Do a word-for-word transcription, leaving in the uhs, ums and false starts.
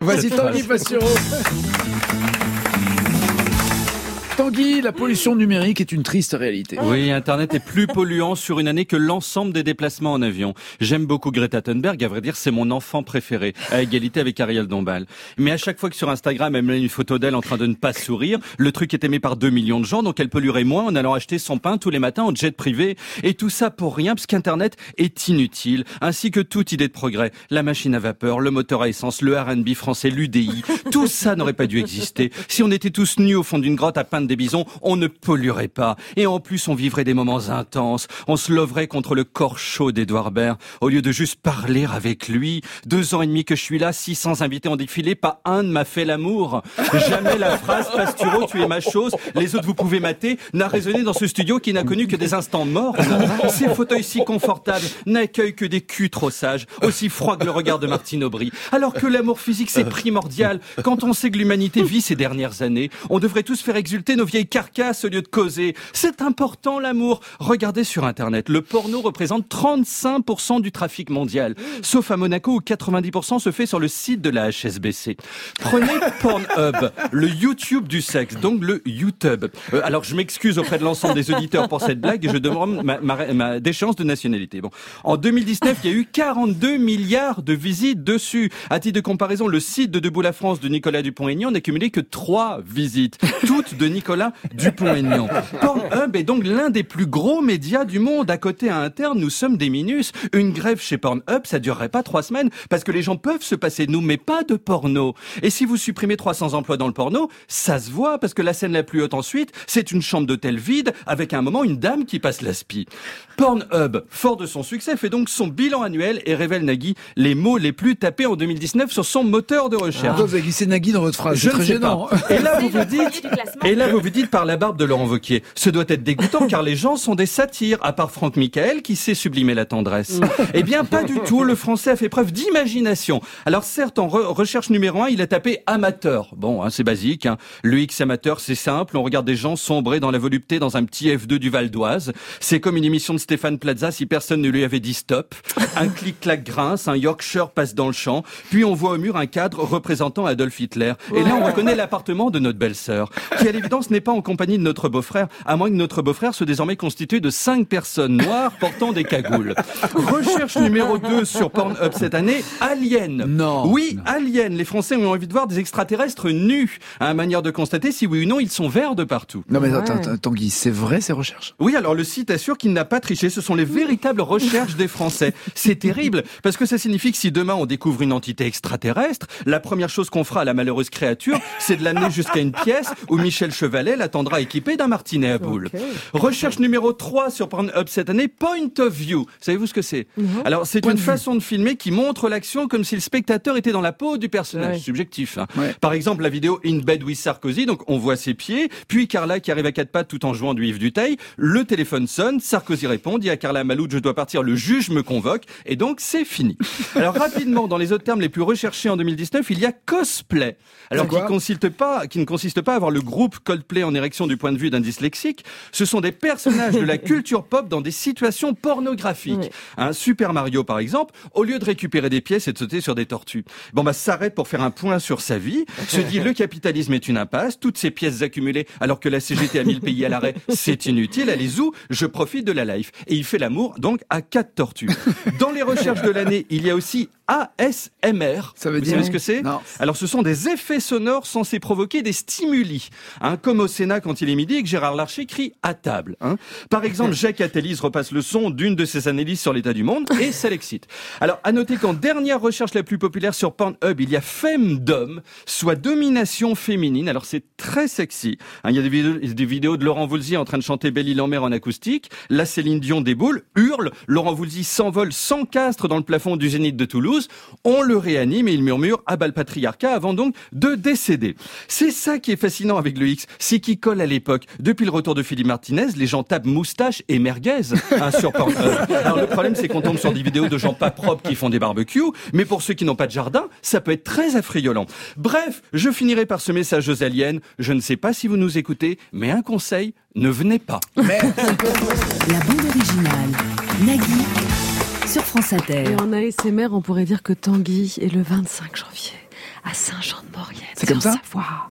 Vas-y, Tanguy Passero. Tanguy, la pollution numérique est une triste réalité. Oui, Internet est plus polluant sur une année que l'ensemble des déplacements en avion. J'aime beaucoup Greta Thunberg, à vrai dire, c'est mon enfant préféré, à égalité avec Ariel Dombal. Mais à chaque fois que sur Instagram, elle met une photo d'elle en train de ne pas sourire, le truc est aimé par deux millions de gens, donc elle polluerait moins en allant acheter son pain tous les matins en jet privé. Et tout ça pour rien, parce qu'Internet est inutile, ainsi que toute idée de progrès. La machine à vapeur, le moteur à essence, le R and B français, l'U D I, tout ça n'aurait pas dû exister. Si on était tous nus au fond d'une grotte à peindre des bisons, on ne polluerait pas. Et en plus, on vivrait des moments intenses. On se leverait contre le corps chaud d'Edouard Baird, au lieu de juste parler avec lui. Deux ans et demi que je suis là, six cents invités ont défilé, pas un ne m'a fait l'amour. Jamais la phrase « Pasturo, tu es ma chose, les autres vous pouvez mater » n'a résonné dans ce studio qui n'a connu que des instants morts. Ces fauteuils si confortables n'accueillent que des culs trop sages, aussi froids que le regard de Martine Aubry. Alors que l'amour physique, c'est primordial. Quand on sait que l'humanité vit ces dernières années, on devrait tous faire exulter nos vieilles carcasse au lieu de causer. C'est important l'amour. Regardez sur Internet, le porno représente trente-cinq pour cent du trafic mondial, sauf à Monaco où quatre-vingt-dix pour cent se fait sur le site de la H S B C. Prenez Pornhub, le YouTube du sexe, donc le YouTube. Euh, alors je m'excuse auprès de l'ensemble des auditeurs pour cette blague et je demande ma, ma, ma déchéance de nationalité. Bon, en deux mille dix-neuf, il y a eu quarante-deux milliards de visites dessus. À titre de comparaison, le site de Debout la France de Nicolas Dupont-Aignan n'a cumulé que trois visites, toutes de Nicolas Dupont-Aignan. Pornhub est donc l'un des plus gros médias du monde. À côté, à interne, nous sommes des minus. Une grève chez Pornhub, ça durerait pas trois semaines parce que les gens peuvent se passer de nous, mais pas de porno. Et si vous supprimez trois cents emplois dans le porno, ça se voit parce que la scène la plus haute ensuite, c'est une chambre d'hôtel vide avec à un moment une dame qui passe l'aspi. Pornhub, fort de son succès, fait donc son bilan annuel et révèle Nagui les mots les plus tapés en deux mille dix-neuf sur son moteur de recherche. Pourquoi vous avez glissé Nagui dans votre phrase? Je C'est très gênant. Et là, vous vous dites, et là, vous vous dites par la barbe de Laurent Wauquiez. Ce doit être dégoûtant car les gens sont des satyres, à part Franck Michael qui sait sublimer la tendresse. Eh bien, pas du tout. Le français a fait preuve d'imagination. Alors certes, en re- recherche numéro un, il a tapé amateur. Bon, hein, c'est basique. Hein. Le X amateur, c'est simple. On regarde des gens sombrer dans la volupté dans un petit F deux du Val d'Oise. C'est comme une émission de Stéphane Plaza si personne ne lui avait dit stop. Un clic-clac grince, un Yorkshire passe dans le champ. Puis on voit au mur un cadre représentant Adolf Hitler. Et là, on reconnaît l'appartement de notre belle-sœur, qui à l'évidence n'est pas en compagnie de notre beau-frère, à moins que notre beau-frère soit désormais constitué de cinq personnes noires portant des cagoules. Recherche numéro deux sur Pornhub cette année, Alien. Non. Oui, non. Alien. Les Français ont envie de voir des extraterrestres nus. À manière de constater si oui ou non ils sont verts de partout. Non mais Ouais. attends, attends, Tanguy, c'est vrai ces recherches? Oui, alors le site assure qu'il n'a pas triché. Ce sont les véritables recherches des Français. C'est terrible, parce que ça signifie que si demain on découvre une entité extraterrestre, la première chose qu'on fera à la malheureuse créature, c'est de l'amener jusqu'à une pièce où Michel Chevalet l'attendra équipé d'un martinet à boules. Okay. Recherche numéro trois sur Pornhub cette année, Point of View. Savez-vous ce que c'est? Non. Alors, c'est Point une de vue. façon de filmer qui montre l'action comme si le spectateur était dans la peau du personnage. Ouais. Subjectif. Hein. Ouais. Par exemple, la vidéo In Bed with Sarkozy, donc on voit ses pieds, puis Carla qui arrive à quatre pattes tout en jouant du Yves Duteil. Le téléphone sonne, Sarkozy répond, dit à Carla Maloud, je dois partir, le juge me convoque, et donc c'est fini. Alors rapidement, dans les autres termes les plus recherchés en deux mille dix-neuf, il y a cosplay. Alors C'est quoi qui consiste pas, qui ne consiste pas à avoir le groupe Coldplay en érection du point de vue d'un dyslexique. Ce sont des personnages de la culture pop dans des situations pornographiques. Oui. Un Super Mario par exemple, au lieu de récupérer des pièces et de sauter sur des tortues, bon bah s'arrête pour faire un point sur sa vie, se dit le capitalisme est une impasse, toutes ces pièces accumulées alors que la C G T a mis le pays à l'arrêt, c'est inutile, allez où je profite de la life. Et il fait l'amour donc à quatre tortues. Dans les recherches de l'année, il y a aussi A S M R. Ça veut Vous dire savez ce que c'est? Non. Alors ce sont des effets sonores censés provoquer des stimuli, hein, comme au Sénat quand il est midi et que Gérard Larcher crie à table. Hein. Par exemple, Jacques Attali repasse le son d'une de ses analyses sur l'état du monde et ça l'excite. Alors à noter qu'en dernière recherche la plus populaire sur Pornhub, il y a Femdom, soit domination féminine. Alors c'est très sexy. Hein, il y a des vidéos, des vidéos de Laurent Voulzy en train de chanter Belle-Île en mer en acoustique. Là, Céline Dion déboule, hurle. Laurent Voulzy s'envole sans castre dans le plafond du Zénith de Toulouse. On le réanime et il murmure à bas le patriarcat avant donc de décéder. C'est ça qui est fascinant avec le X, c'est qu'il colle à l'époque. Depuis le retour de Philippe Martinez, les gens tapent moustache et merguez hein, sur Pornhub. Alors le problème c'est qu'on tombe sur des vidéos de gens pas propres qui font des barbecues, mais pour ceux qui n'ont pas de jardin, ça peut être très affriolant. Bref, je finirai par ce message aux aliens. Je ne sais pas si vous nous écoutez, mais un conseil, ne venez pas. Mais La bande originale, Nagui, sur France Inter. Et en A S M R, on pourrait dire que Tanguy est le vingt-cinq janvier. à Saint-Jean-de-Maurienne. C'est comme ça ? Savoie.